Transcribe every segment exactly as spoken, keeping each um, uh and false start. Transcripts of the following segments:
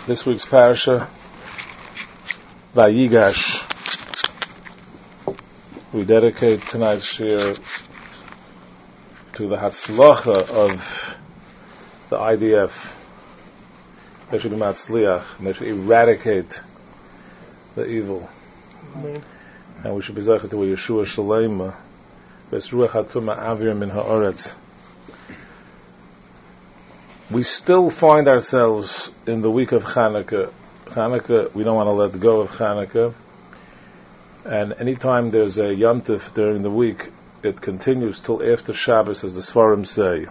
This week's parasha, Vayigash. We dedicate tonight's shir to the Hatzlacha of the I D F. They should be Matzliach, and they should eradicate the evil. Mm-hmm. And we should be Zaycha to a Yeshua Shalema, Vesruach HaTuma Avir Min Ha'oretz. We still find ourselves in the week of Chanukah. Chanukah, we don't want to let go of Chanukah. And anytime there's a Yom Tov during the week, it continues till after Shabbos, as the Sfarim say.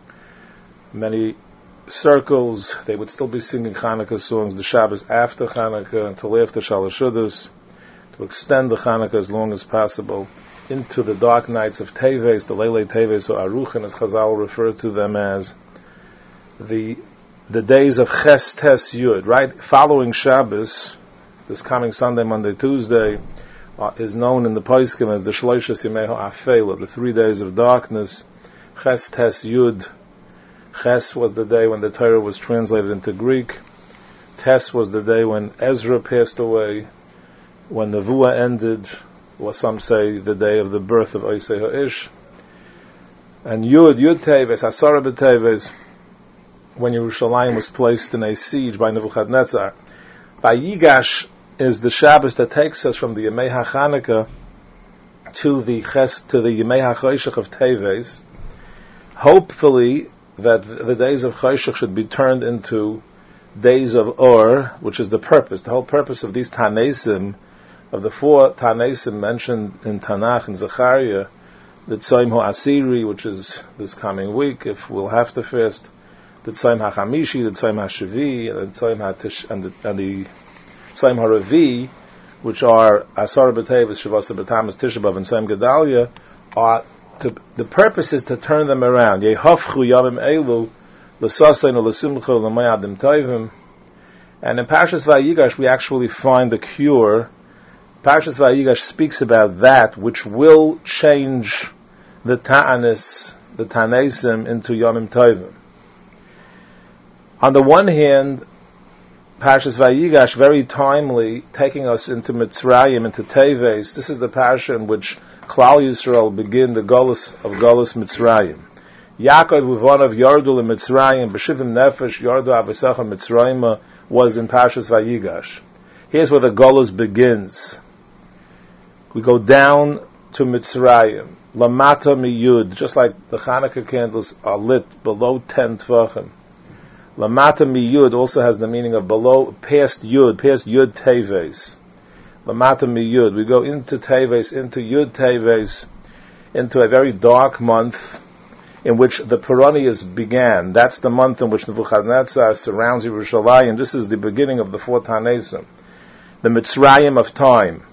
Many circles, they would still be singing Chanukah songs, the Shabbos after Chanukah, until after Shalosh Shudas, to extend the Chanukah as long as possible into the dark nights of Teves, the Leilei Teves, or Aruchin, as Chazal refer to them as. The the days of Ches Tes Yud, right? Following Shabbos, this coming Sunday, Monday, Tuesday, uh, is known in the Poskim as the Shloishes Yemei Ha'afela, the three days of darkness. Ches Tes Yud. Ches was the day when the Torah was translated into Greek. Tes was the day when Ezra passed away, when Nevuah ended, or some say the day of the birth of Osei Ha'ish. And Yud, Yud Teves, Asara B'Teves, when Yerushalayim was placed in a siege by Nebuchadnezzar. Vayigash is the Shabbos that takes us from the Yemei HaChanukah to the Ches, to the Yemei HaChoshech of Teves. Hopefully that the days of Choshech should be turned into days of Or, which is the purpose. The whole purpose of these Tanesim, of the four Tanesim mentioned in Tanakh and Zechariah, the Tzom HaAsiri, which is this coming week, if we'll have to fast, the Tzom HaChamishi, the Tzom HaShavi, and the Tzom HaTish, and the, and the Tzom HaRavi, which are Asar B'Tevis, Shavasa B'Tamas, Tisha B'Av, and Tzom Gedalia, are to, the purpose is to turn them around. Yehafchu Yamim Elu, L'Saseinu L'Simcha L'Mayadim Tovim. And in Parshas Vayigash, we actually find the cure. Parshas Vayigash speaks about that which will change the Ta'anis, the Tanesim, into Yamim Tovim. On the one hand, Parshas Vayigash, very timely, taking us into Mitzrayim, into Teves. This is the parsha in which Klal Yisrael begin the Golus of Golus Mitzrayim. Yaakov Uvanav Yardu in Mitzrayim, B'shivim Nefesh Yardu Avisacha Mitzrayim was in Parshas Vayigash. Here's where the Golus begins. We go down to Mitzrayim. Lamata Miyud, just like the Chanukah candles are lit below ten Tvachim. Lamata Miyud also has the meaning of below, past Yud, past Yud Teves. Lamata Miyud. We go into Teves, into Yud Teves, into a very dark month in which the Peronias began. That's the month in which Nebuchadnezzar surrounds Yerushalayim. This is the beginning of the four Tanesim, the Mitzrayim of time.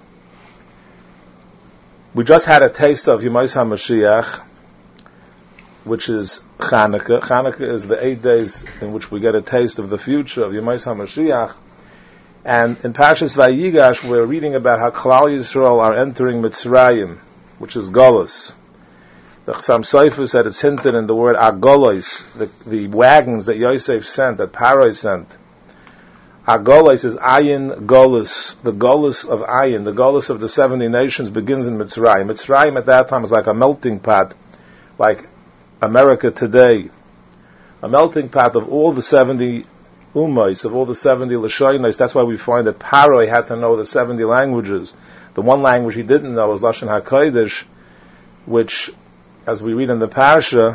We just had a taste of Yemais HaMashiach, which is Chanukah. Chanukah is the eight days in which we get a taste of the future of Yemais HaMashiach. And in Parshas Vayigash, we're reading about how Klal Yisrael are entering Mitzrayim, which is Golus. The Chassam Sofer said it's hinted in the word Agolos, the, the wagons that Yosef sent, that Paroi sent. Agolos is Ayin Golus, the Golus of Ayin, the Golus of the seventy nations begins in Mitzrayim. Mitzrayim at that time is like a melting pot, like America today, a melting pot of all the seventy ummos, of all the seventy lashonos. That's why we find that Paroi had to know the seventy languages. The one language he didn't know was Lashon HaKodesh, which, as we read in the parasha,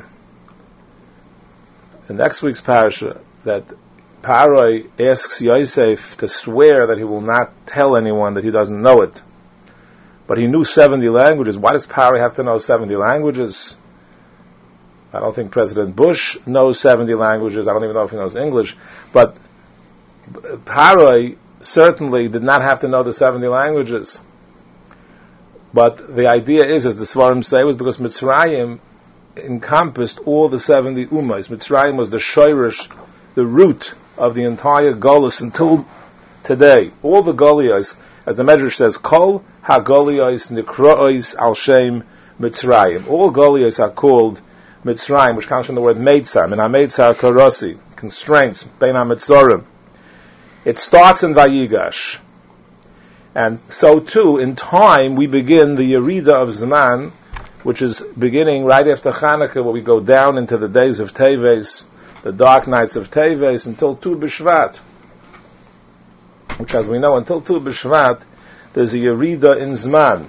in next week's parasha, that Paroi asks Yosef to swear that he will not tell anyone that he doesn't know it. But he knew seventy languages. Why does Paroi have to know seventy languages? I don't think President Bush knows seventy languages. I don't even know if he knows English. But Paroi certainly did not have to know the seventy languages. But the idea is, as the Svarim say, was because Mitzrayim encompassed all the seventy Ummahs. Mitzrayim was the shoirish, the root of the entire Golus until today. All the Golios, as the Medrash says, Kol ha-Golios nikro'os al shem Mitzrayim. All Golios are called Mitzrayim, which comes from the word Meitzar, Min HaMeitzar Karosi, constraints, Bein HaMitzorim. It starts in Vayigash. And so too, in time, we begin the Yerida of Zman, which is beginning right after Chanukah, where we go down into the days of Teves, the dark nights of Teves, until Tu B'Shvat. Which, as we know, until Tu B'Shvat, there's a Yerida in Zman.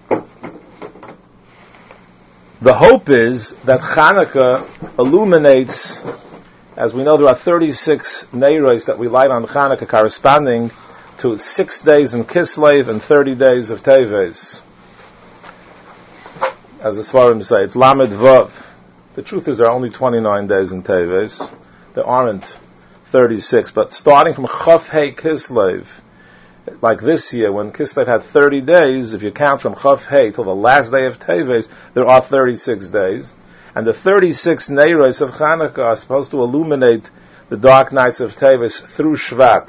The hope is that Chanukah illuminates, as we know there are thirty-six Neiros that we light on Chanukah corresponding to six days in Kislev and thirty days of Teves. As the Svarim say, it's Lamed Vav. The truth is there are only twenty-nine days in Teves. There aren't thirty-six, but starting from Chav Hei Kislev, like this year, when Kislev had thirty days, if you count from Chav Hei till the last day of Teves, there are thirty-six days. And the thirty-six Neiros of Chanukah are supposed to illuminate the dark nights of Teves through Shvat.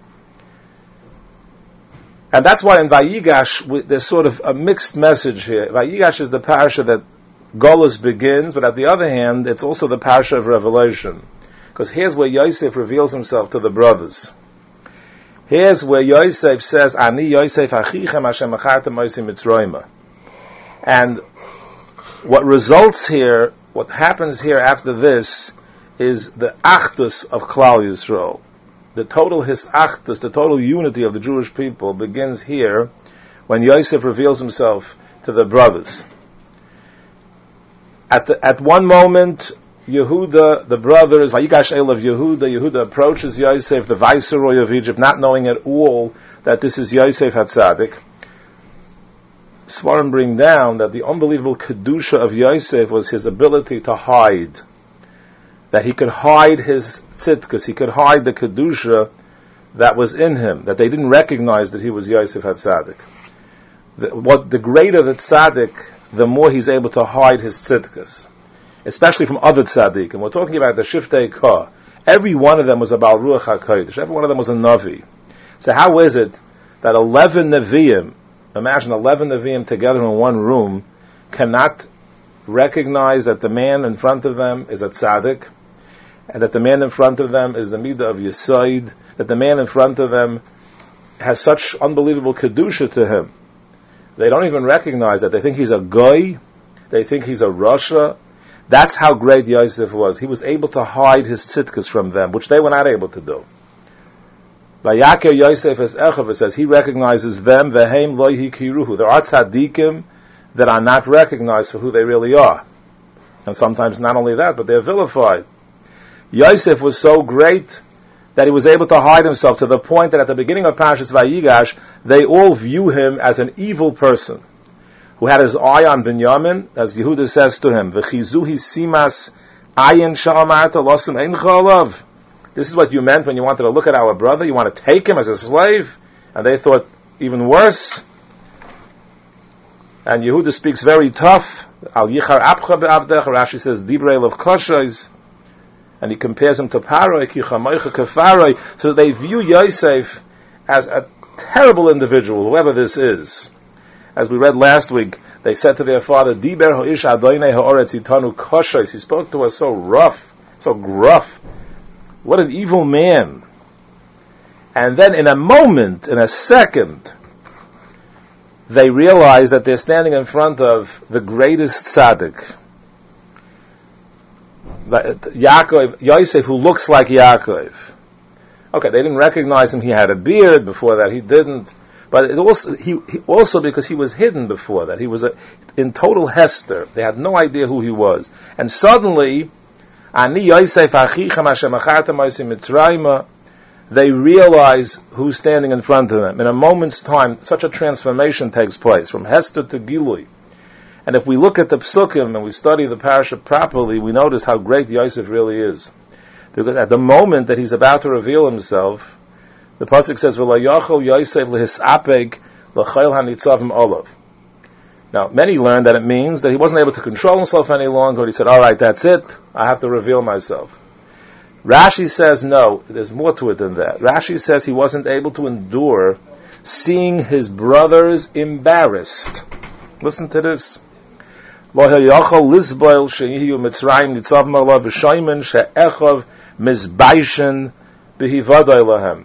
And that's why in Vayigash, there's sort of a mixed message here. Vayigash is the parasha that Golus begins, but at the other hand, it's also the parasha of Revelation. Because here's where Yosef reveals himself to the brothers. Here's where Yosef says, Ani Yosef achichem Hashem achartem Moshe Mitzrayim. And what results here, what happens here after this, is the achdus of Klal Yisrael. The total hisachdus, the total unity of the Jewish people begins here when Yosef reveals himself to the brothers. At the, at one moment, Yehuda, the brothers, Vayigash El of Yehuda, Yehuda approaches Yosef, the viceroy of Egypt, not knowing at all that this is Yosef HaTzadik. Svarim bring down that the unbelievable kedusha of Yosef was his ability to hide. That he could hide his tzidkus, he could hide the kedusha that was in him, that they didn't recognize that he was Yosef HaTzadik. The, what, the greater the tzaddik, the more he's able to hide his tzidkus. Especially from other tzaddik. And we're talking about the Shiftei Kah. Every one of them was about Ruach HaKodesh. Every one of them was a Navi. So how is it that eleven Nevi'im, imagine eleven Nevi'im together in one room, cannot recognize that the man in front of them is a tzaddik, and that the man in front of them is the Midah of Yesod, that the man in front of them has such unbelievable kedusha to him. They don't even recognize that. They think he's a goy, they think he's a rasha. That's how great Yosef was. He was able to hide his tzidkus from them, which they were not able to do. Vayaker Yosef es Echav, it says, he recognizes them, vehem lo hikiruhu. There are tzaddikim that are not recognized for who they really are. And sometimes not only that, but they're vilified. Yosef was so great that he was able to hide himself to the point that at the beginning of Parashas Vayigash, they all view him as an evil person who had his eye on Binyamin, as Yehuda says to him, V'chizuhi simas ayin sha'amarta losum ein chalav. This is what you meant when you wanted to look at our brother. You want to take him as a slave? And they thought even worse. And Yehuda speaks very tough. Al yichar apcha be'avdech. Rashi says, Dibrei of koshois. And he compares him to Paroi, Kichamoicha Kefaroi. So they view Yosef as a terrible individual, whoever this is. As we read last week, they said to their father, Diber ho'ish adoinei ha'oretz itanu koshois. He spoke to us so rough, so gruff. What an evil man. And then in a moment, in a second, they realize that they're standing in front of the greatest tzaddik. Yaakov, Yosef, who looks like Yaakov. Okay, they didn't recognize him. He had a beard. Before that, he didn't. But it also, he, he also because he was hidden before that. He was a, in total hester. They had no idea who he was. And suddenly, Ani Yosef achichem Hashem achartem Moshe Mitzrayim, they realize who's standing in front of them. In a moment's time, such a transformation takes place, from hester to gilui. And if we look at the psukim and we study the parasha properly, we notice how great Yosef really is. Because at the moment that he's about to reveal himself, the pasuk says, "V'lo yachol Yosef lehisapeg l'chayil hanitzavim olav." Now, many learn that it means that he wasn't able to control himself any longer. He said, "All right, that's it. I have to reveal myself." Rashi says, no, there's more to it than that. Rashi says he wasn't able to endure seeing his brothers embarrassed. Listen to this. Lo hayachol lisboil sheyiyu Mitzrayim nitzavim olav v'shoymen she'echav mizbaishen b'hivadai lahem.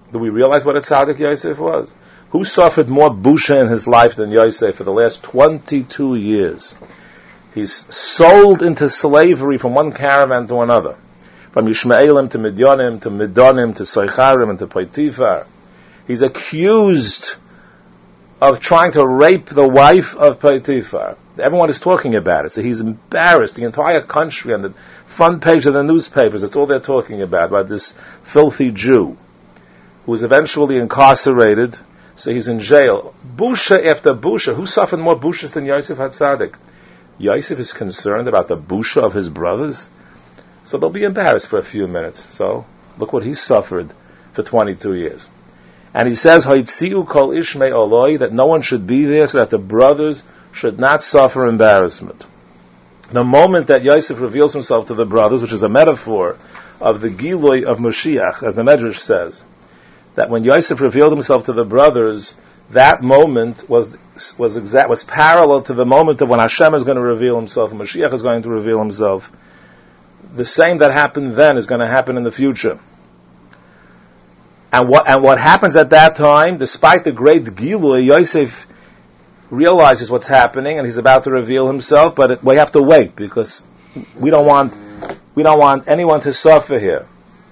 Do we realize what a tzaddik Yosef was? Who suffered more busha in his life than Yosef for the last twenty-two years? He's sold into slavery from one caravan to another. From Yishmaelim to Midyanim to Midonim to Soicharim and to Potifar. He's accused of trying to rape the wife of Potifar. Everyone is talking about it. So he's embarrassed. The entire country on the front page of the newspapers, that's all they're talking about, about this filthy Jew who was eventually incarcerated. So he's in jail. Busha after busha. Who suffered more bushas than Yosef HaTzadik? Yosef is concerned about the busha of his brothers. So they'll be embarrassed for a few minutes. So look what he suffered for twenty-two years. And he says, Hoitziu kol ishmei oloi, that no one should be there so that the brothers should not suffer embarrassment. The moment that Yosef reveals himself to the brothers, which is a metaphor of the Gilui of Moshiach, as the Medrash says, that when Yosef revealed himself to the brothers, that moment was was exact was parallel to the moment of when Hashem is going to reveal himself, and Moshiach is going to reveal himself. The same that happened then is going to happen in the future. And what and what happens at that time, despite the great Gilui, Yosef realizes what's happening and he's about to reveal himself, but it, we have to wait because we don't want we don't want anyone to suffer here.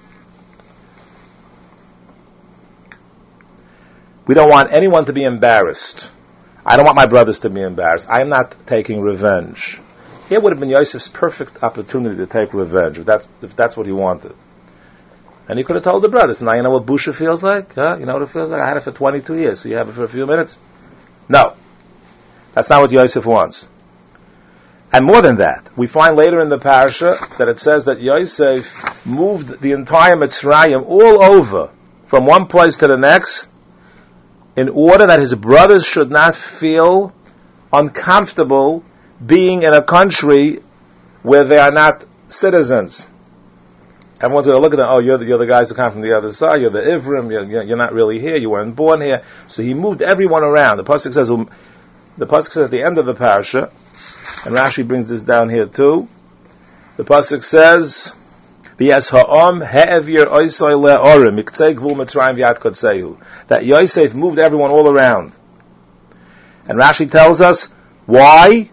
We don't want anyone to be embarrassed. I don't want my brothers to be embarrassed. I am not taking revenge. Here would have been Yosef's perfect opportunity to take revenge, if that's, if that's what he wanted. And he could have told the brothers, now you know what busha feels like? Huh? You know what it feels like? I had it for twenty-two years, so you have it for a few minutes? No. That's not what Yosef wants. And more than that, we find later in the parasha that it says that Yosef moved the entire Mitzrayim all over, from one place to the next, in order that his brothers should not feel uncomfortable being in a country where they are not citizens. Everyone's going to look at them, oh, you're the, you're the guys who come from the other side, you're the Ivrim, you're, you're not really here, you weren't born here. So he moved everyone around. The Pasuk says, um, the Pasuk says at the end of the parasha, and Rashi brings this down here too, the Pasuk says, that Yosef moved everyone all around. And Rashi tells us, why?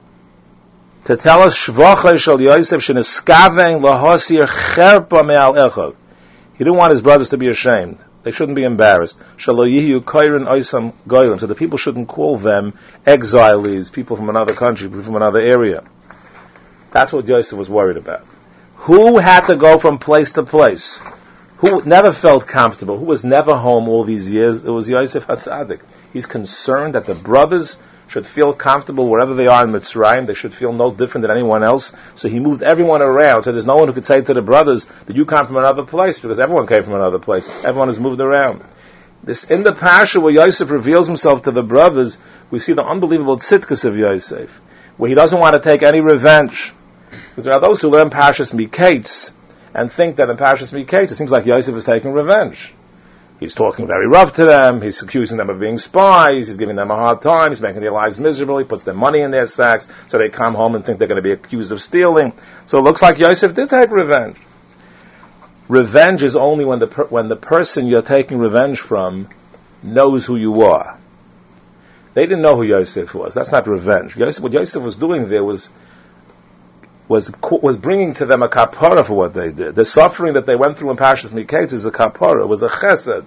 To tell us, Shvachai shel Yosef sheneskaven lahosir cherpa me'al echad. He didn't want his brothers to be ashamed. They shouldn't be embarrassed. Shelo yihu koirin oisam goyim. So the people shouldn't call them exiles, people from another country, people from another area. That's what Yosef was worried about. Who had to go from place to place? Who never felt comfortable? Who was never home all these years? It was Yosef HaTzadik. He's concerned that the brothers should feel comfortable wherever they are in Mitzrayim. They should feel no different than anyone else. So he moved everyone around. So there's no one who could say to the brothers that you come from another place, because everyone came from another place. Everyone has moved around. This in the parasha where Yosef reveals himself to the brothers, we see the unbelievable tzidkus of Yosef, where he doesn't want to take any revenge. Because there are those who learn Parashas Miketz and think that in Parashas Miketz it seems like Yosef is taking revenge. He's talking very rough to them, he's accusing them of being spies, he's giving them a hard time, he's making their lives miserable, he puts their money in their sacks, so they come home and think they're going to be accused of stealing. So it looks like Yosef did take revenge. Revenge is only when the per- when the person you're taking revenge from knows who you are. They didn't know who Yosef was. That's not revenge. Yosef, what Yosef was doing there was was was bringing to them a kapara for what they did. The suffering that they went through in Parashas Miketz is a kapara. It was a chesed.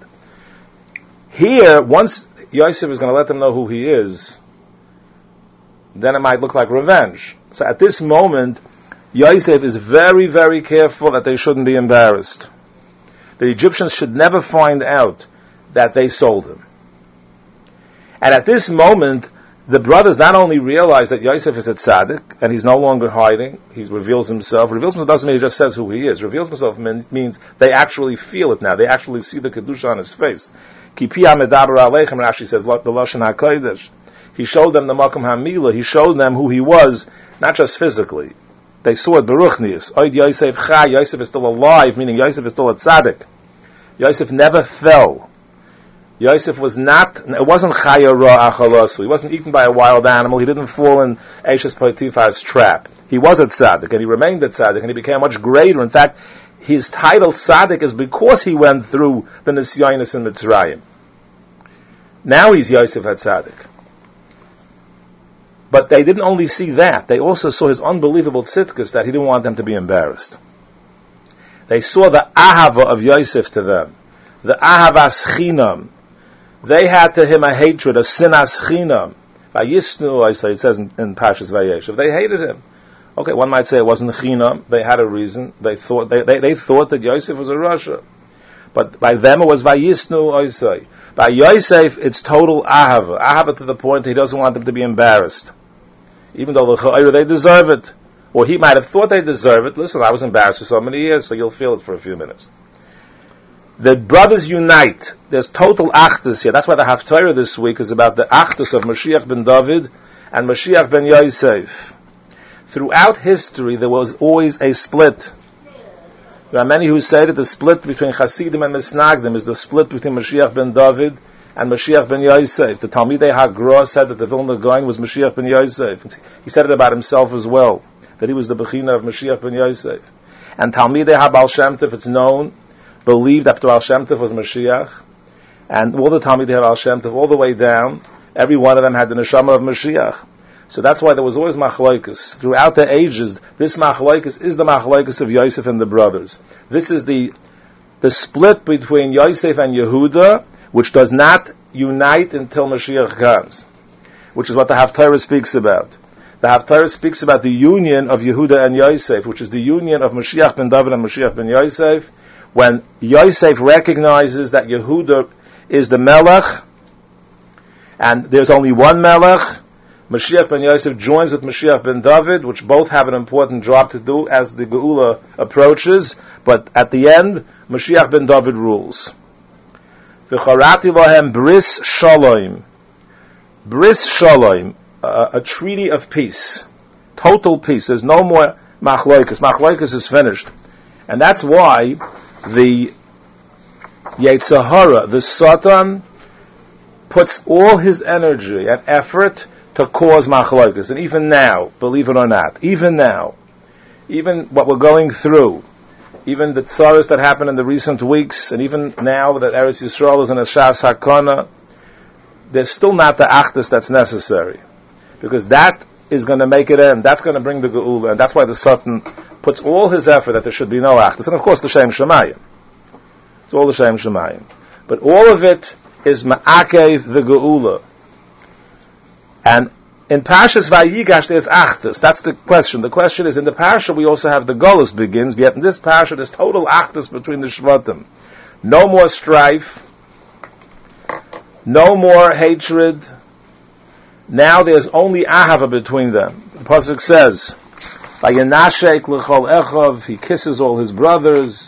Here, once Yosef is going to let them know who he is, then it might look like revenge. So at this moment, Yosef is very, very careful that they shouldn't be embarrassed. The Egyptians should never find out that they sold him. And at this moment, the brothers not only realize that Yosef is a tzaddik, and he's no longer hiding, he reveals himself. Reveals himself doesn't mean he just says who he is. Reveals himself means they actually feel it now. They actually see the kedusha on his face. Ki piyah medaber aleichem, Rashi says, the Lashon HaKodesh. He showed them the Makom HaMilah. He showed them who he was, not just physically. They saw it Baruchnius. Oid Yosef Chai, Yosef is still alive, meaning Yosef is still a tzaddik. Yosef never fell. Yosef was not, it wasn't Chaya Ra Achalasu. He wasn't eaten by a wild animal. He didn't fall in Eishes Potifar's trap. He was a tzaddik, and he remained a tzaddik, and he became much greater. In fact, his title tzaddik is because he went through the Nisyonis in Mitzrayim. Now he's Yosef HaTzadik. But they didn't only see that, they also saw his unbelievable tzidkus that he didn't want them to be embarrassed. They saw the ahava of Yosef to them, the ahavas chinam. They had to him a hatred, a sinas chinam. Vayisnu, I say, it says in, in Parshas Vayeshev, they hated him. Okay, one might say it wasn't chinam, they had a reason, they thought they, they, they thought that Yosef was a Rasha. But by them it was Vayisnu, I say. By Yosef, it's total ahava. Ahava to the point that he doesn't want them to be embarrassed. Even though the they deserve it. Or he might have thought they deserve it. Listen, I was embarrassed for so many years, so you'll feel it for a few minutes. The brothers unite. There's total achdus here. That's why the Haftarah this week is about the achdus of Mashiach ben David and Mashiach ben Yosef. Throughout history, there was always a split. There are many who say that the split between Hasidim and Misnagdim is the split between Mashiach ben David and Mashiach ben Yosef. The Talmidei HaGra said that the Vilna Gaon was Mashiach ben Yosef. He said it about himself as well, that he was the Bechina of Mashiach ben Yosef. And Talmidei HaBaal Shem Tov, it's known, believed that Baal Shem Tov was Mashiach. And all the Talmidei HaBaal Shem Tov, all the way down, every one of them had the neshama of Mashiach. So that's why there was always machlokes. Throughout the ages, this machlokes is the machlokes of Yosef and the brothers. This is the the split between Yosef and Yehuda, which does not unite until Mashiach comes, which is what the Haftarah speaks about. The Haftarah speaks about the union of Yehuda and Yosef, which is the union of Mashiach ben David and Mashiach ben Yosef, when Yosef recognizes that Yehuda is the Melech, and there's only one Melech. Mashiach ben Yosef joins with Mashiach ben David, which both have an important job to do as the Geula approaches, but at the end, Mashiach ben David rules. V'charati lahem bris shalom. Bris shalom, uh, a treaty of peace. Total peace. There's no more machloikas. Machloikas is finished. And that's why the Yetzer Hara, the Satan, puts all his energy and effort to cause machloikas. And even now, believe it or not, even now, even what we're going through, even the tzaras that happened in the recent weeks, and even now that Eretz Yisrael is in a Shas Hakana, there's still not the achdus that's necessary. Because that is going to make it end. That's going to bring the Geula. And that's why the Satan puts all his effort that there should be no achdus. And of course the Shem Shemayim. It's all the Shem Shemayim. But all of it is ma'akev the Geula. And in Parshas Vayigash there's achdus. That's the question. The question is, in the Parsha we also have the Golus begins, yet in this Parsha there's total achdus between the Shvatim. No more strife. No more hatred. Now there's only ahava between them. The pasuk says, "Vayenashek l'chol echav," he kisses all his brothers.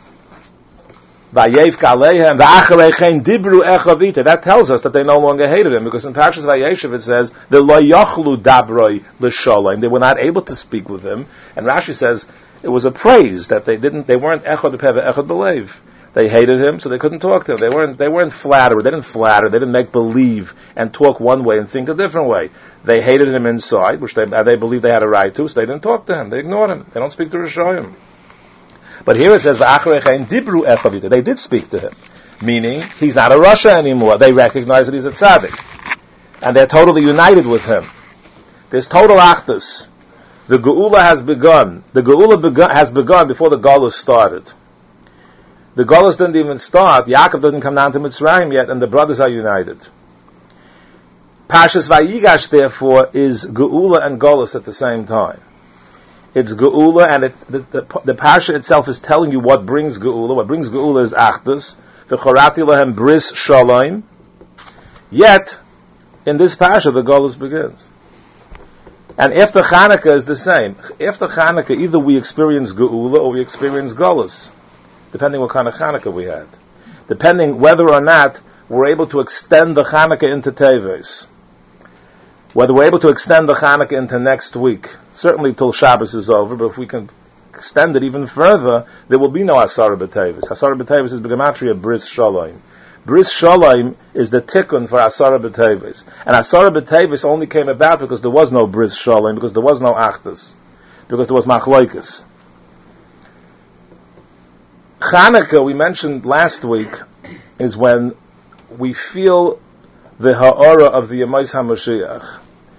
Vayevka aleihem v'achareichen dibru echav ita. That tells us that they no longer hated him, because in Parshas Vayeshev it says the lo yachlu dabroi l'sholem. They were not able to speak with him, and Rashi says it was a praise that they didn't. They weren't echad peva echad belev. They hated him, so they couldn't talk to him. They weren't, they weren't flattered. They didn't flatter. They didn't make believe and talk one way and think a different way. They hated him inside, which they, they believed they had a right to, so they didn't talk to him. They ignored him. They don't speak to Rishoyim. But here it says, "V'acharechein dibru echavita." They did speak to him. Meaning, he's not a Rasha anymore. They recognize that he's a tzaddik. And they're totally united with him. There's total achdus. The Geula has begun. The Geula begun, has begun before the Golus started. The Golus didn't even start. Yaakov didn't come down to Mitzrayim yet, and the brothers are united. Parshas Vayigash, therefore, is Geula and Golus at the same time. It's Geula, and it, the, the, the Parsha itself is telling you what brings Geula. What brings Geula is Achdus. V'chorati lahem bris shalom. Yet, in this Parsha, the Golus begins. And after Chanukah is the same. After Chanukah, either we experience Geula or we experience Golus, depending what kind of Chanukah we had. Depending whether or not we're able to extend the Chanukah into Teves. Whether we're able to extend the Chanukah into next week. Certainly till Shabbos is over, but if we can extend it even further, there will be no Asara B'Teves. Asara B'Teves is B'Gematria Bris Shalom. Bris Shalom is the tikkun for Asara B'Teves. And Asara B'Teves only came about because there was no Bris Shalom, because there was no Achdus, because there was Machloikas. Chanukah, we mentioned last week, is when we feel the ha'ara of the Yemais HaMashiach.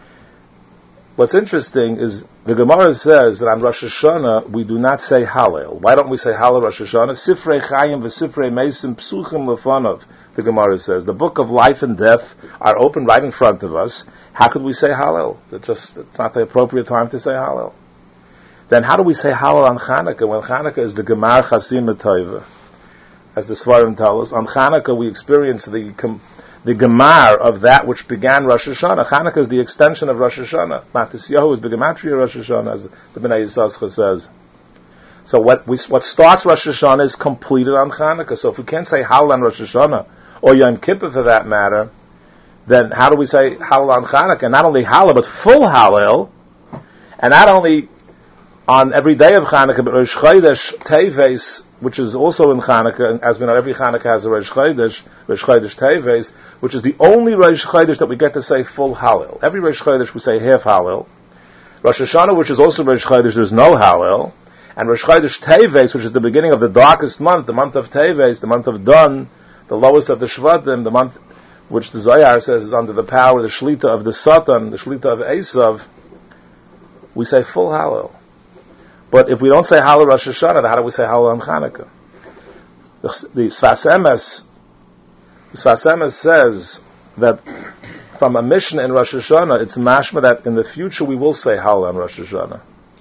What's interesting is the Gemara says that on Rosh Hashanah we do not say Hallel. Why don't we say Hallel Rosh Hashanah? Sifrei Chayim v'Sifrei Meisim Psuchim Lefanov. The Gemara says the book of life and death are open right in front of us. How could we say Hallel? It's just it's not the appropriate time to say Hallel. Then how do we say Hallel on Chanukah when Chanukah is the Gemar Chasim Tova? As the Svarim tell us, on Chanukah we experience the the Gemar of that which began Rosh Hashanah. Chanukah is the extension of Rosh Hashanah. Matisyahu is the Gematria Rosh Hashanah, as the Bnei Yissaschar says. So what we, what starts Rosh Hashanah is completed on Chanukah. So if we can't say Hallel on Rosh Hashanah, or Yom Kippur for that matter, then how do we say Hallel on Chanukah? Not only Hallel, but full Hallel, and not only on every day of Chanukah, but Rosh Chodesh Teves, which is also in Chanukah, and as we know, every Chanukah has a Rosh Chodesh, Rosh Chodesh Teves, which is the only Rosh Chodesh that we get to say full Hallel. Every Rosh Chodesh we say half Hallel. Rosh Hashanah, which is also Rosh Chodesh, there's no Hallel. And Rosh Chodesh Teves, which is the beginning of the darkest month, the month of Teves, the month of Dun, the lowest of the Shvatim, the month which the Zohar says is under the power, the Shlita of the Satan, the Shlita of Esav, we say full Hallel. But if we don't say Hallel Rosh Hashanah, then how do we say Hallel on Chanukah? The, the Sfas Emes, the Sfas Emes says that from a mission in Rosh Hashanah, it's mashma that in the future we will say Hallel on Rosh Hashanah.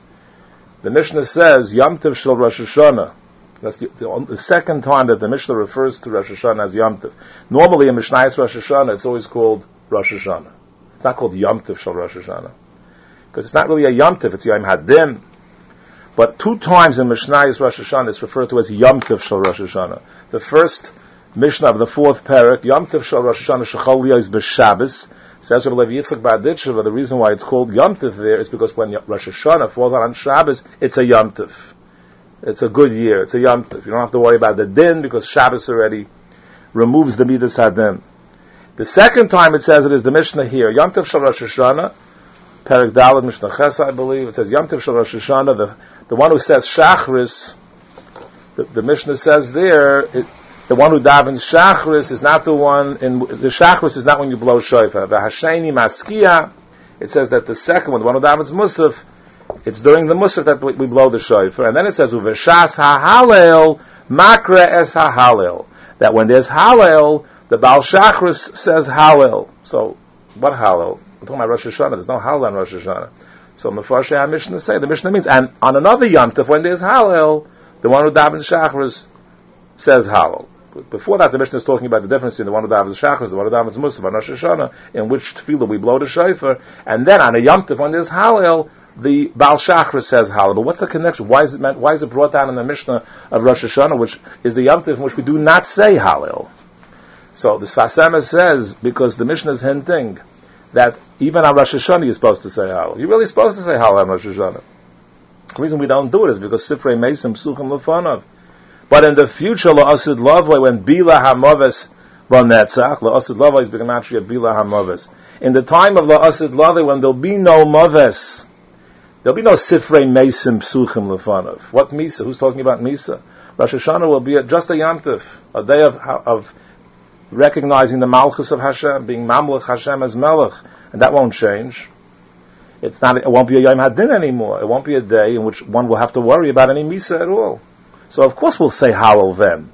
The Mishnah says Yom Tov Shel Rosh Hashanah. That's the, the, the second time that the Mishnah refers to Rosh Hashanah as Yom Tov. Normally in Mishnayos Rosh Hashanah, it's always called Rosh Hashanah. It's not called Yom Tov Shel Rosh Hashanah, because it's not really a Yom Tov, it's Yom Hadim. But two times in Mishnayos Rosh Hashanah it's referred to as Yom Tov Shel Rosh Hashanah. The first Mishnah of the fourth parak, Yom Tov Shel Rosh Hashanah Shechol Yah is b'Shabbos. Says Rabbi Levi Yitzchak Ba'aditchev, the reason why it's called Yom Tov there is because when Rosh Hashanah falls on Shabbos, it's a Yom Tov. It's a good year. It's a Yom Tov. You don't have to worry about the din because Shabbos already removes the Midas Hadin. The second time it says it is the Mishnah here, Yom Tov Shel Rosh Hashanah, Perek Daled Mishnah Ches, I believe. It says Yom Tov Shel Rosh Hashanah. The the one who says Shachris, the, the Mishnah says there, it, the one who davens Shachris is not the one in the Shachris is not when you blow shofar. The Hasheni Maskia. It says that the second one, the one who davens Musaf, it's during the Musaf that we, we blow the shofar, and then it says Uveshas HaHalel Makra Es HaHalel. That when there's Halel, the Baal Shachris says Halel. So what Halel? We're talking about Rosh Hashanah. There's no Halel on Rosh Hashanah. So Mefarshei HaMishnah say the Mishnah means, and on another Yom Tov when there's Halel, the one who davens Shachris says Halel. Before that, the Mishnah is talking about the difference between the one who davens Shachris, the one who davens Musaf on Rosh Hashanah, in which tefillah we blow the shofar, and then on a Yom Tov when there's Halel, the Baal Shachris says Halel. But what's the connection? Why is it meant, why is it brought down in the Mishnah of Rosh Hashanah, which is the Yom Tov in which we do not say Halel? So the Sfas Emes says, because the Mishnah is hinting that even on Rosh Hashanah you're supposed to say Hallel. You're really supposed to say Hallel on Rosh Hashanah. The reason we don't do it is because Sifrei Meisim Psuchim Lefanov. But in the future, La'asid Lavoi, when Bila HaMoves B'Netzach, La'asid Lavoi is B'Gematria Bila HaMoves. In the time of La'asid Lavoi, when there'll be no Moves, there'll be no Sifrei Meisim Psuchim Lefanov. What Misa? Who's talking about Misa? Rosh Hashanah will be a, just a Yom Tov, a day of, of recognizing the Malchus of Hashem, being Mamlech Hashem as Melech, and that won't change. It's not. It won't be a Yom Hadin anymore. It won't be a day in which one will have to worry about any Misa at all. So of course we'll say Hallel then.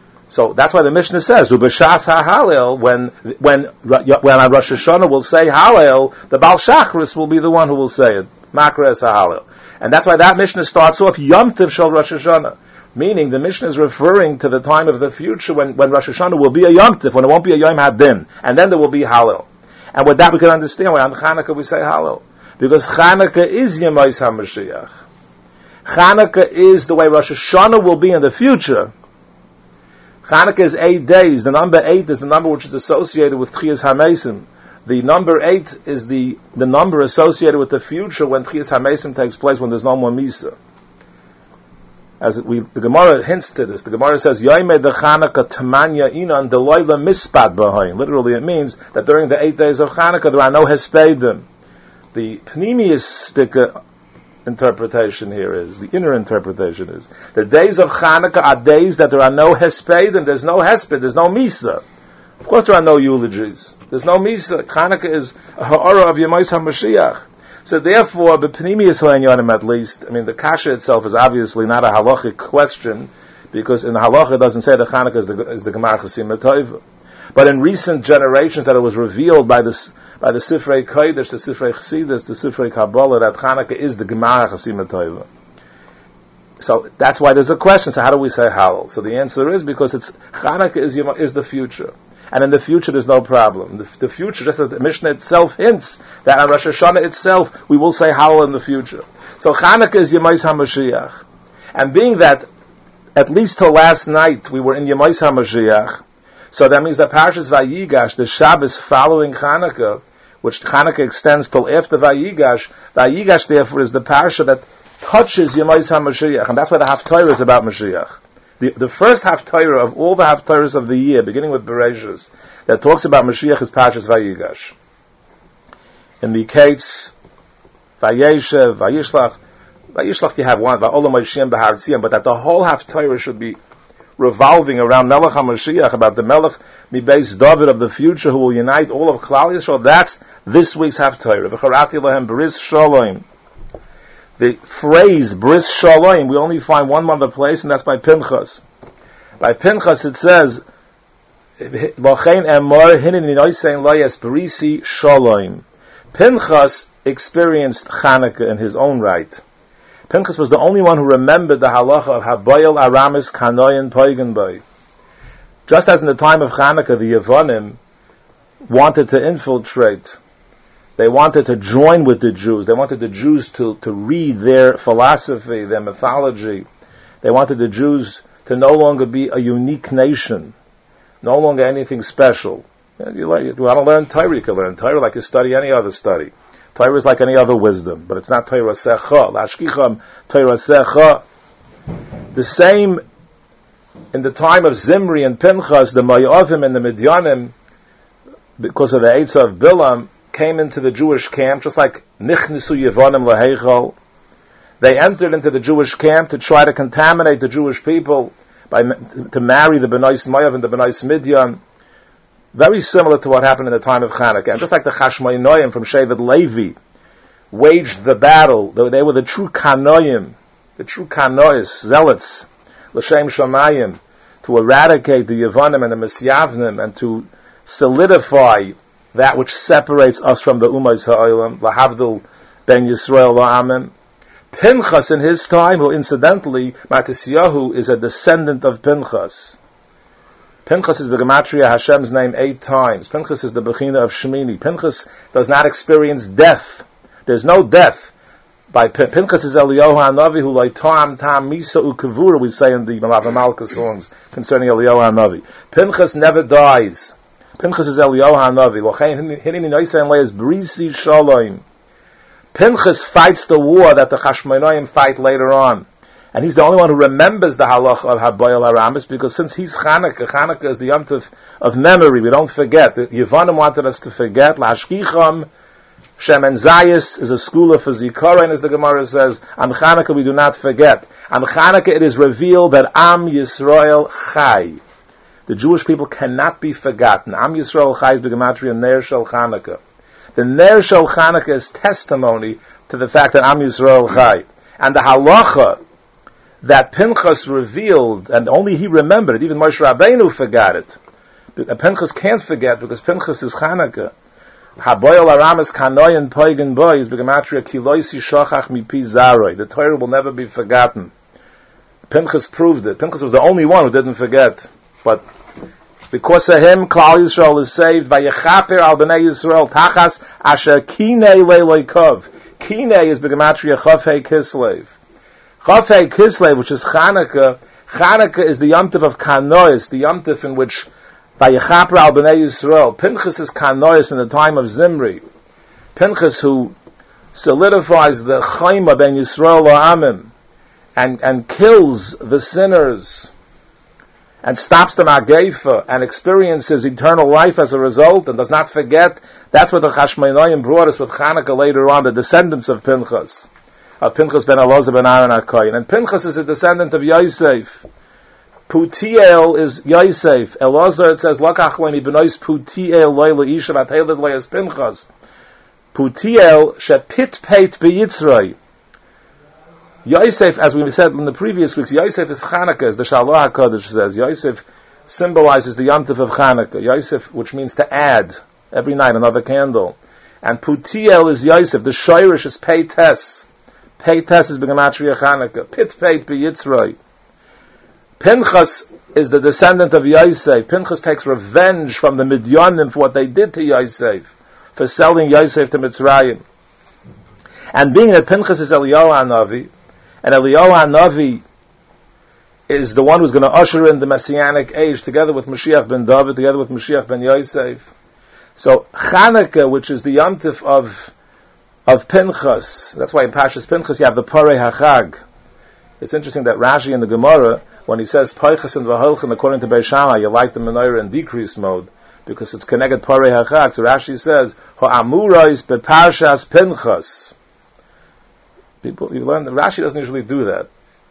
So that's why the Mishnah says Ubeshas HaHalel, when when when on Rosh Hashanah we'll say Hallel, the Baal Shachris will be the one who will say it. Makra es HaHalel, and that's why that Mishnah starts off Yom Tov Shel Rosh Hashanah. Meaning, the Mishnah is referring to the time of the future when, when Rosh Hashanah will be a Yom Tov, when it won't be a Yom Hadin, and then there will be Hallel. And with that we can understand why on Chanukah we say Hallel. Because Chanukah is Yemais HaMashiach. Chanukah is the way Rosh Hashanah will be in the future. Chanukah is eight days. The number eight is the number which is associated with Tchias HaMesim. The number eight is the, the number associated with the future when Tchias HaMesim takes place, when there's no more Misa. As we, the Gemara hints to this. The Gemara says, Yoimei de Chanukah Tamanya Inan Deloila Mispat Bahayin. Literally it means that during the eight days of Chanukah there are no Hespedim. The Pneumius interpretation here is, the inner interpretation is, the days of Chanukah are days that there are no hespedim, there's no hesped, there's no misa. Of course there are no eulogies. There's no misa. Chanukah is a ha'ara of Yemais HaMashiach. So therefore, b'pnimiyus ha'inyanim at least, I mean the kasha itself is obviously not a halachic question, because in the halacha it doesn't say that Chanukah is the, is the Gemar Chasim Tova. But in recent generations that it was revealed by this, by the Sifrei Kodesh, the Sifrei Chassidus, the Sifrei Kabbalah, that Chanukah is the Gemara Chasim Tova. So that's why there's a question. So how do we say Halal? So the answer is because it's Chanukah is, is the future. And in the future there's no problem. The, the future, just as the Mishnah itself hints, that on Rosh Hashanah itself, we will say Halal in the future. So Chanukah is Yemais HaMashiach. And being that, at least till last night, we were in Yemais HaMashiach, so that means that Parshas Vayigash, the Shabbos following Chanukah, which Chanukah extends till after Vayigash, Vayigash therefore is the Parsha that touches Yemais HaMashiach, and that's why the Haftarah is about Mashiach. The, the first Haftarah of all the Haftarahs of the year, beginning with Bereshus, that talks about Mashiach is Parshas Vayigash. Indicates Vayeshev, Vayishlach, Vayishlach you have one, Va'olam Hashem B'Har Tzion, but that the whole Haftarah should be revolving around Melech HaMashiach, about the Melech Mibeis David of the future who will unite all of Klal Yisrael. That's this week's Haftarah. V'charati lahem bris shalom. The phrase bris shalom we only find one other place, and that's by Pinchas. By Pinchas it says, V'chein emor hineni noisein loyes brisi shalom. Pinchas experienced Chanukah in his own right. Pinchas was the only one who remembered the halacha of Habayel Aramis Kanoyan Poigan Boy. Just as in the time of Chanukah, the Yevonim wanted to infiltrate. They wanted to join with the Jews. They wanted the Jews to, to read their philosophy, their mythology. They wanted the Jews to no longer be a unique nation, no longer anything special. You learn, you want to learn Torah, you can learn Torah like you study any other study. Torah is like any other wisdom, but it's not Torah Secha. Lashkicham Torah Secha. The same in the time of Zimri and Pinchas, the Moavim and the Midyanim, because of the Eitzah of Bilam, came into the Jewish camp, just like Nichnisu Yevonim Laheichal. They entered into the Jewish camp to try to contaminate the Jewish people by to marry the Benois Moav and the Benois Midyan. Very similar to what happened in the time of Chanukah. And just like the Chashmonoim from Shevet Levi waged the battle, they were the true Kanoim, the true Kanois, zealots, L'Shem Shamayim, to eradicate the Yevonim and the Misyavnim and to solidify that which separates us from the Umayz Ha'olam, Lahavdil Ben Yisrael La'amim. Pinchas in his time, who incidentally, Matisyahu is a descendant of Pinchas. Pinchas is the Gematria Hashem's name eight times. Pinchas is the Bechina of Shemini. Pinchas does not experience death. There's no death. By Pin- Pinchas is Eliyahu HaNavi, who like Tam Tam Misa Ukavura, we say in the Malav Malka songs concerning Eliyahu HaNavi. Pinchas never dies. Pinchas is Eliyahu HaNavi. Brisi Shalom. Pinchas fights the war that the Chashmonoim fight later on. And he's the only one who remembers the halacha of Habayel Aramis, because since he's Chanukah, Chanukah is the Yom Tov of memory, we don't forget. The Yevonim wanted us to forget. Lashkicham, Shem and Zayis is a school for Zikaron, as the Gemara says. On Chanukah we do not forget. On Chanukah it is revealed that Am Yisrael Chai. The Jewish people cannot be forgotten. Am Yisrael Chai is the Gematria Ner Shel Chanukah. The Ner Shel Chanukah is testimony to the fact that Am Yisrael Chai. And the halacha that Pinchas revealed, and only he remembered it, even Moshe Rabbeinu forgot it. But Pinchas can't forget, because Pinchas is Chanukah. Haboyel Aramis Kanoyan Poigan Boy is Begematria Kiloisi Shochach Mipi Zaroi. The Torah will never be forgotten. Pinchas proved it. Pinchas was the only one who didn't forget. But because of him, Klal Yisrael is saved. Vayechaper al Bnei Yisrael Tachas Asher Kinei Leiloikov. Kinei is Begematria Chofei Kislev. Chofei Kislev, which is Chanukah. Chanukah is the Yom Tov of Kanois, the Yom Tov in which Vayechaper al Bnei Yisrael. Pinchas is Kanois in the time of Zimri. Pinchas who solidifies the Chayma ben Yisrael La'amim and, and kills the sinners and stops the Mageifa and experiences eternal life as a result and does not forget. That's what the Chashmonoim brought us with Chanukah later on, the descendants of Pinchas. of Pinchas ben Elazar ben Aaron HaKohen. And Pinchas is a descendant of Yosef. Putiel is Yosef. Elazar, it says, Lakach leimi benois Putiel loy leisha v'ateled loy as Pinchas. Putiel shepit peit beyitzroi. Yosef, as we said in the previous weeks, Yosef is Chanukah, as the Shalom HaKadosh says. Yosef symbolizes the Yom Tov of Chanukah. Yosef, which means to add, every night another candle. And Putiel is Yosef. The Shoirish is Peites. Peites is B'gematria Chanukah. Pit Peit B'yitzroi. Pinchas is the descendant of Yosef. Pinchas takes revenge from the Midyanim for what they did to Yosef, for selling Yosef to Mitzrayim. And being that Pinchas is Eliyahu HaNavi, and Eliyahu HaNavi is the one who's going to usher in the Messianic age together with Mashiach ben David, together with Mashiach ben Yosef. So Chanukah, which is the Yom Tov of of Pinchas, that's why in Pashas Pinchas you have the Parei HaChag. It's interesting that Rashi in the Gemara, when he says Peichas and V'holchen, according to Beis Shammai, you light the menorah in decrease mode because it's connected Parei HaChag. So Rashi says Ha'amurais beParshas Pinchas. People, you learn that Rashi doesn't usually do that.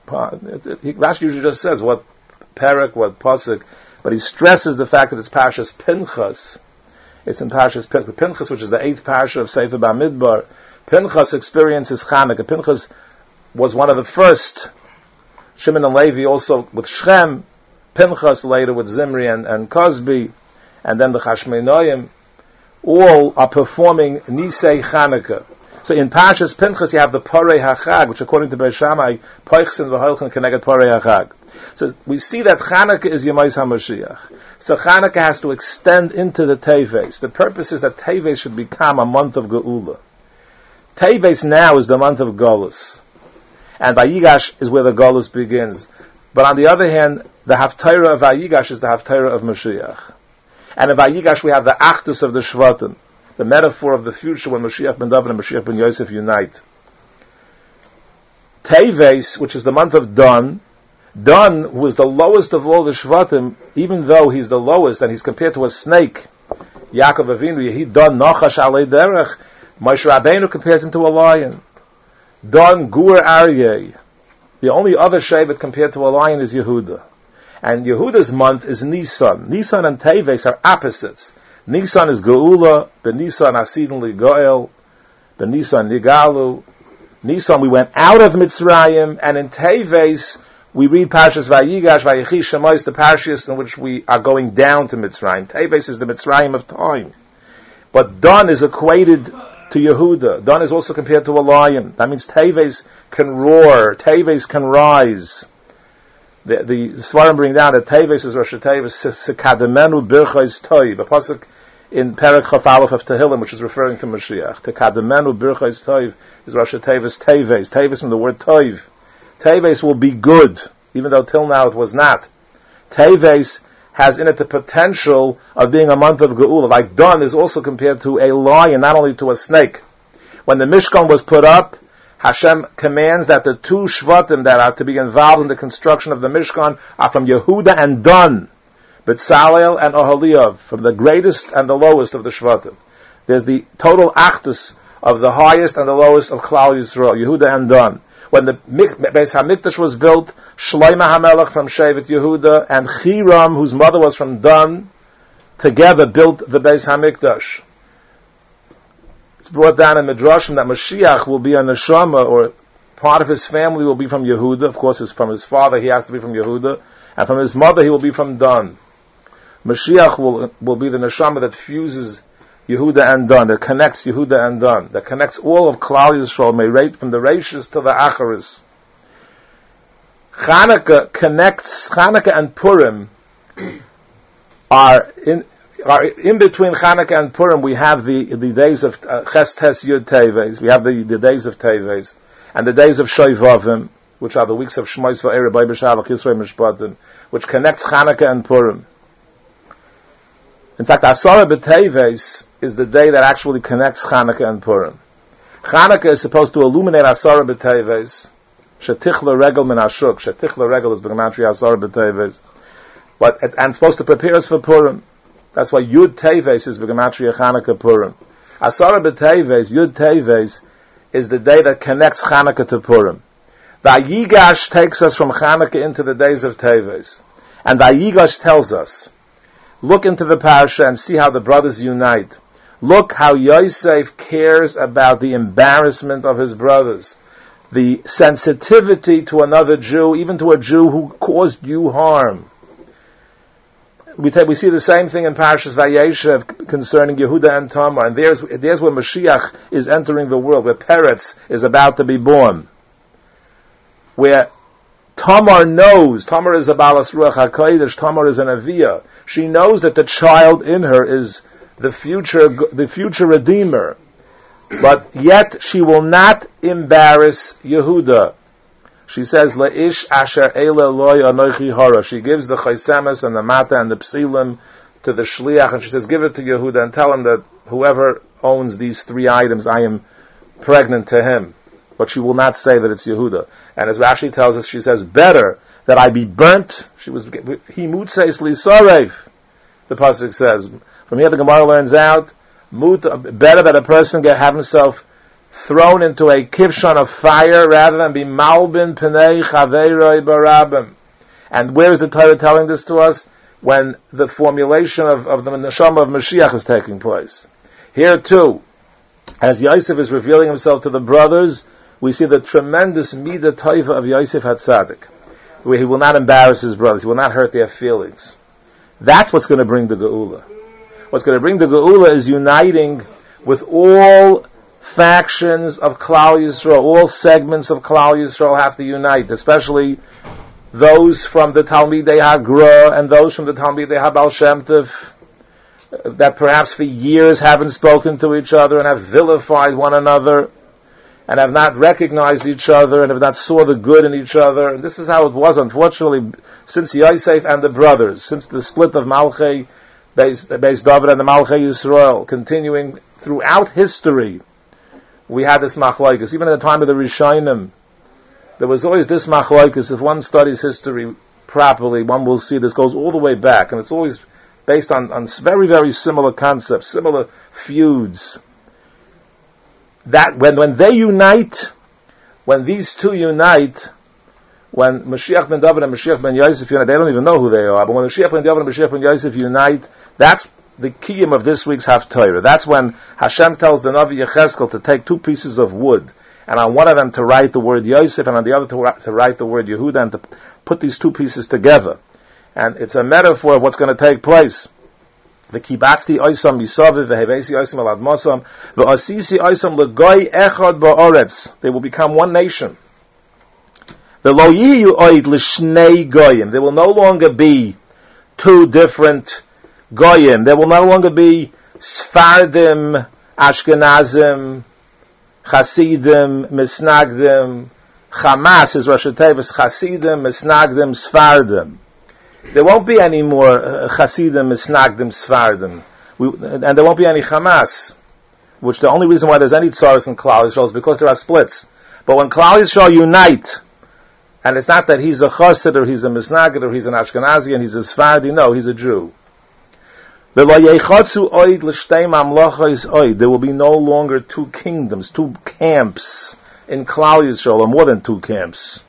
Rashi usually just says what Perek, what Pasuk, but he stresses the fact that it's Parshas Pinchas. It's in Parshas Pinchas, Pinchas, which is the eighth parsha of Sefer Bamidbar. Pinchas experiences Chanukah. Pinchas was one of the first. Shimon and Levi also with Shem. Pinchas later with Zimri and, and Cosby, and then the Chashmonaim. All are performing Nisei Chanukah. So in Parshas Pinchas you have the Parei HaChag, which according to Beis Shammai, Peichs and V'holchen connected Parei HaChag. So we see that Chanukah is Yemais HaMashiach. So Chanukah has to extend into the Teves. The purpose is that Teves should become a month of Geula. Teves now is the month of Golus. And Vayigash is where the Golus begins. But on the other hand, the Haftarah of Vayigash is the Haftarah of Mashiach. And in Vayigash we have the Achdus of the Shvatim, the metaphor of the future when Mashiach ben David and Mashiach ben Yosef unite. Teves, which is the month of Dan, Dan, who is the lowest of all the Shvatim, even though he's the lowest and he's compared to a snake, Yaakov Avinu, Yehi Dan Nachash Alei Derech, Moshe Rabbeinu compares him to a lion. Dan Gur Aryeh. The only other Shevet compared to a lion is Yehuda. And Yehuda's month is Nisan. Nisan and Teves are opposites. Nisan is Geula, Ben Nisan Asidin Li Goel, Ben Nisan Nigalu. Nisan we went out of Mitzrayim, and in Teves we read Parshas Vayigash, Vayechi Shemos, the Parshas in which we are going down to Mitzrayim. Teves is the Mitzrayim of time. But Dan is equated to Yehuda. Dan is also compared to a lion. That means Teves can roar, Teves can rise. The, the Svarim bring down that Teves is Rosh Teves, Sekademenu Birchais Toiv, a pasuk in Perek Chaf Aleph of Tehillim, which is referring to Mashiach. Tekademenu Birchais Toiv is Rosh Teves Teves. Teves from the word Toiv. Teves will be good, even though till now it was not. Teves has in it the potential of being a month of Geula. Like Dan is also compared to a lion, not only to a snake. When the Mishkan was put up, Hashem commands that the two Shvatim that are to be involved in the construction of the Mishkan are from Yehuda and Dan, B'Tzalel and Oholiav, from the greatest and the lowest of the Shvatim. There's the total Achdus of the highest and the lowest of Klal Yisrael, Yehuda and Dan. When the Beis HaMikdash was built, Shlomo HaMelech from Shevet Yehuda and Chiram, whose mother was from Dan, together built the Beis HaMikdash. It's brought down in Midrashim that Mashiach will be a neshama, or part of his family will be from Yehuda. Of course, it's from his father, he has to be from Yehuda. And from his mother, he will be from Dan. Mashiach will, will be the neshama that fuses Yehuda and Dan, that connects Yehuda and Dan, that connects all of Klal Yisrael, may rate from the Reishis to the Acharis. Chanukah connects, Chanukah and Purim are in, are in between Chanukah and Purim. We have the, the days of uh, Ches Tes Yud Teves, we have the, the days of Teves, and the days of Shoivavim, which are the weeks of Shmois Va'era, Bay B'Shavach, Yisrei Mishpatim, which connects Chanukah and Purim. In fact, Asara B'Teves is the day that actually connects Chanukah and Purim. Chanukah is supposed to illuminate Asara B'Teves. Shetichla Regel Min Ashuk. Shetichla Regel is B'Gematria Asara B'Teves. But, and supposed to prepare us for Purim. That's why Yud Teves is B'Gematria Chanukah Purim. Asara B'Teves, Yud Teves, is the day that connects Chanukah to Purim. Vayigash takes us from Chanukah into the days of Teves. And Vayigash tells us, look into the parasha and see how the brothers unite. Look how Yosef cares about the embarrassment of his brothers. The sensitivity to another Jew, even to a Jew who caused you harm. We take, we see the same thing in Parashas Vayeshev concerning Yehuda and Tamar, and there's there's where Mashiach is entering the world, where Peretz is about to be born, where Tamar knows, Tamar is a Balas Ruach HaKodesh, Tamar is an Aviyah. She knows that the child in her is the future, the future Redeemer, but yet she will not embarrass Yehuda. She says, La'ish asher eile loy anochi hara. She gives the chaysemes and the mata and the psilim to the shliach, and she says, give it to Yehuda and tell him that whoever owns these three items, I am pregnant to him. But she will not say that it's Yehuda. And as Rashi tells us, she says, better that I be burnt. She was, he mutseis li sarev. The pasuk says. From here the Gemara learns out, mut, better that a person get, have himself thrown into a kivshon of fire rather than be malbin pnei chaveiroi barabim. And where is the Torah telling this to us? When the formulation of, of the neshama of Mashiach is taking place. Here too, as Yosef is revealing himself to the brothers, we see the tremendous midah taiva of Yosef HaTzadik, where he will not embarrass his brothers, he will not hurt their feelings. That's what's going to bring the Geula. What's going to bring the Geula is uniting with all factions of Klal Yisrael, all segments of Klal Yisrael have to unite, especially those from the Talmidei HaGra and those from the Talmidei HaBaal Shem Tov, that perhaps for years haven't spoken to each other and have vilified one another and have not recognized each other and have not saw the good in each other. And this is how it was, unfortunately, since Yosef and the brothers, since the split of Malchei, Beis David and the Malchei Yisrael, continuing throughout history. We had this machlokes. Even at the time of the Rishonim, there was always this machlokes. If one studies history properly, one will see this goes all the way back, and it's always based on, on very, very similar concepts, similar feuds. That when when they unite, when these two unite, when Mashiach ben David and Mashiach ben Yosef unite, they don't even know who they are, but when Mashiach ben David and Mashiach ben Yosef unite, that's the kiyum of this week's Haftarah. That's when Hashem tells the Navi Yechezkel to take two pieces of wood, and on one of them to write the word Yosef, and on the other to, to write the word Yehuda, and to put these two pieces together. And it's a metaphor of what's going to take place. The kibatzti oisam misaviv vehevesi oisam alad mosam ve'asisi oisam legoy echad ba'oretz. They will become one nation. The lo yiyu oid l'shnei goyim. There will no longer be two different goyim. There will no longer be Sfardim, Ashkenazim, Chasidim, Misnagdim. Hamas is Rosh Hashanah, Chasidim, Misnagdim, Sfardim. There won't be any more uh, Chasidim, Misnagdim, Sfardim. We, and there won't be any Hamas, which the only reason why there's any tzaros in Klal Yisrael is because there are splits. But when Klal Yisrael unite, and it's not that he's a Chassid, or he's a Misnagid, or he's an Ashkenazi, and he's a Sfardi, no, he's a Jew. There will be no longer two kingdoms, two camps in Klal Yisrael, or more than two camps.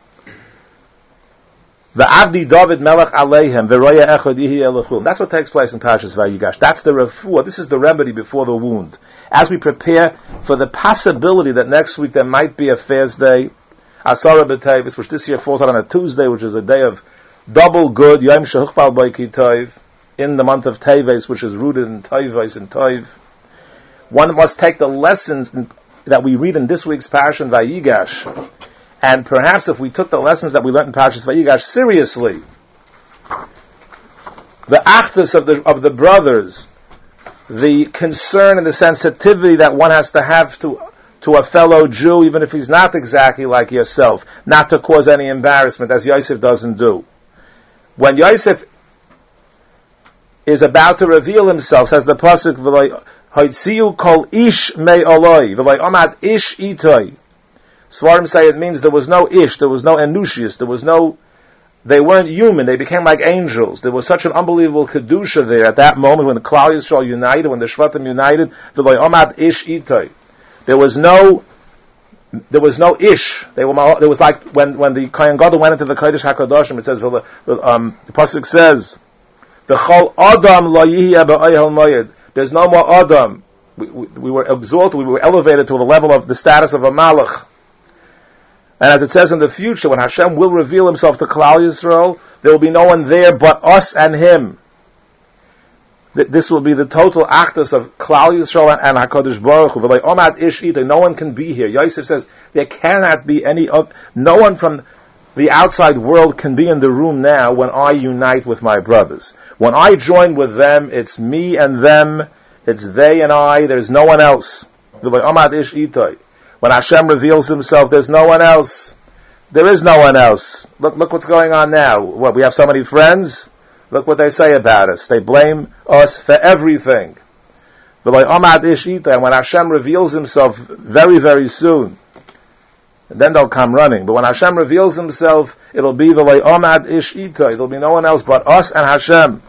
The Avdi David Melech Aleihem, V'roya Echad Yihi Elachum. That's what takes place in Parashas Vayigash. That's the refuah. This is the remedy before the wound. As we prepare for the possibility that next week there might be a fast day, Asara B'Tevis, which this year falls out on a Tuesday, which is a day of double good, Yom Shehuchbal B'Ki Tov, in the month of Teves, which is rooted in Teves and Tov. One must take the lessons that we read in this week's Parashat in Vayigash, and perhaps if we took the lessons that we learned in Parashat Vayigash seriously, the achdus of the of the brothers, the concern and the sensitivity that one has to have to to a fellow Jew, even if he's not exactly like yourself, not to cause any embarrassment, as Yosef doesn't do. When Yosef is about to reveal himself, says the pasuk, "V'lo hoitziu kol ish mei oloi, v'lo amad ish itoi." Svarim say it means there was no ish, there was no enushius, there was no, they weren't human, they became like angels. There was such an unbelievable kedusha there at that moment when the Klal Yisrael united, when the Shvatim united, v'lo amad ish itoi. There was no there was no ish. They were, there was like, when, when the Kohen Gadol went into the Kodesh HaKadoshim, it says, um, the Pasuk says, the Chol Adam lo yihya ba'ayhel moyed. There's no more Adam. We, we, we were exalted, we were elevated to the level of the status of a Malach. And as it says in the future, when Hashem will reveal himself to Klal Yisrael, there will be no one there but us and him. This will be the total actus of Klal Yisrael and HaKadosh Baruch Hu. Omad ish ita, no one can be here. Yosef says there cannot be any, no one from the outside world can be in the room now when I unite with my brothers. When I join with them, it's me and them, it's they and I, there's no one else. Omad ish ita. When Hashem reveals himself, there's no one else. There is no one else. Look, look what's going on now. What, we have so many friends? Look what they say about us. They blame us for everything. And when Hashem reveals himself very, very soon, then they'll come running. But when Hashem reveals himself, it'll be the Omad Ish Ita. There'll be no one else but us and Hashem.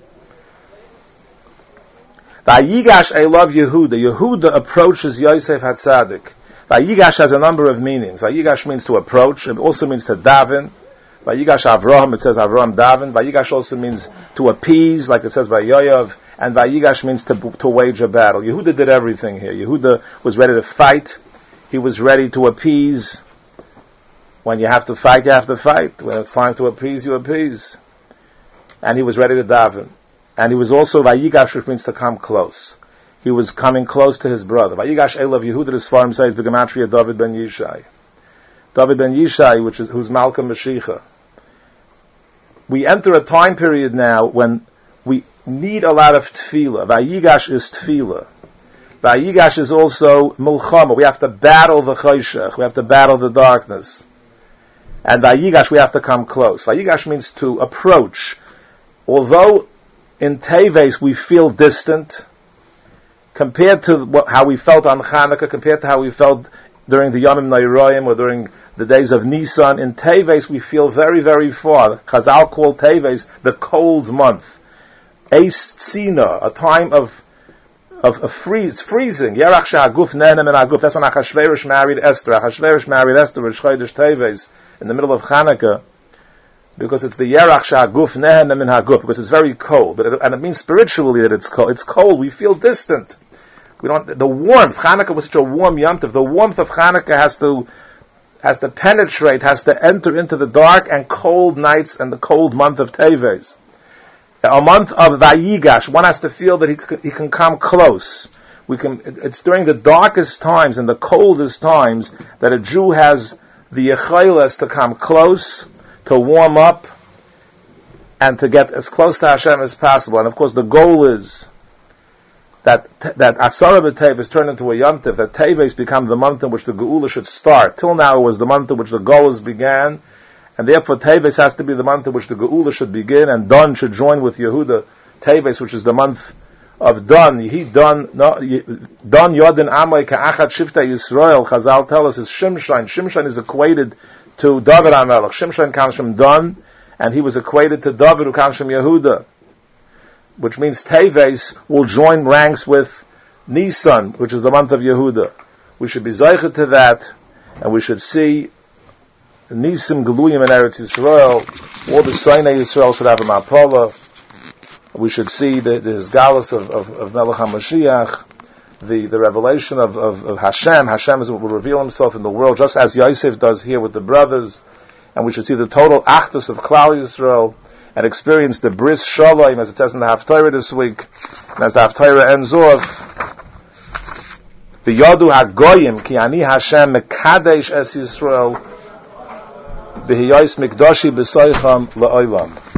Vayigash, I love Yehuda. Yehuda approaches Yosef HaTzadik. Vayigash has a number of meanings. Vayigash means to approach. It also means to daven. Vayigash Avraham, it says Avraham daven. Vayigash also means to appease, like it says by Yoav. And Vayigash means to, to wage a battle. Yehuda did everything here. Yehuda was ready to fight. He was ready to appease. When you have to fight, you have to fight. When it's time to appease, you appease. And he was ready to daven. And he was also Vayigash, which means to come close. He was coming close to his brother. Vayigash Elav Yehuda, the Sfarim says, Begematria David ben Yishai. David ben Yishai, which is, who's Malcolm Mashiach. We enter a time period now when we need a lot of tefillah. Vayigash is tefillah. Vayigash is also milchama. We have to battle the chayshach. We have to battle the darkness. And Vayigash, we have to come close. Vayigash means to approach. Although in Teves we feel distant, compared to what, how we felt on Chanukah, compared to how we felt during the Yomim Nairoyim or during the days of Nisan, in Teves we feel very, very far. Chazal called Teves the cold month. Eis Tzina, a time of of, of freeze, freezing. Yerach she'aguf nehenem en aguf. That's when Achashverosh married Esther. Achashverosh married Esther with Chodesh Teves in the middle of Chanukah, because it's the Yerach she'aguf nehenem en aguf, because it's very cold. But it, and it means spiritually that it's cold. It's cold. We feel distant. We don't. The warmth. Chanukah was such a warm Yom Tov. The warmth of Chanukah has to has to penetrate, has to enter into the dark and cold nights and the cold month of Teves. A month of Vayigash, one has to feel that he, he can come close. We can. It's during the darkest times and the coldest times that a Jew has the yechilas to come close, to warm up, and to get as close to Hashem as possible. And of course, the goal is that that Asara B'Teves turned into a Yom Tov, that Teves become the month in which the Geula should start. Till now it was the month in which the Golas began, and therefore Teves has to be the month in which the Geula should begin, and Dan should join with Yehuda, Teves, which is the month of Dan. He Dan, no, Dan Yodin Amoy Ka'achat Shifta Yisrael, Chazal tell us, is Shimshon. Shimshon is equated to David HaMelech. Shimshon comes from Dan, and he was equated to David, who comes from Yehuda, which means Teves will join ranks with Nisan, which is the month of Yehuda. We should be zeicher to that, and we should see Nisim Geluyim in Eretz Yisrael. All the Sinai Yisrael should have a Mapala. We should see the, the Galus of, of, of Melech HaMashiach, the, the revelation of, of, of Hashem. Hashem is what will reveal himself in the world, just as Yosef does here with the brothers. And we should see the total Achdus of Klal Yisrael, and experience the Bris Shalom, as it says in the Haftarah this week, and as the Haftarah ends off, the Yadu HaGoyim, Ki Ani Hashem Mekadesh Es Yisrael, B'Hiyos Mikdashi B'Soicham La'olam.